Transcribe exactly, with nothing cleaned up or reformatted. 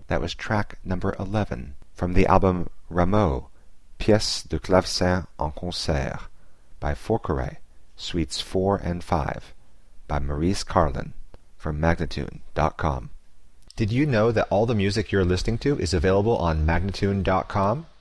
That was track number eleven from the album Rameau, Pièces de clavecin en concert by Forqueray, Suites four and five by Maurice Carlin from Magnatune dot com. Did you know that all the music you're listening to is available on Magnatune dot com?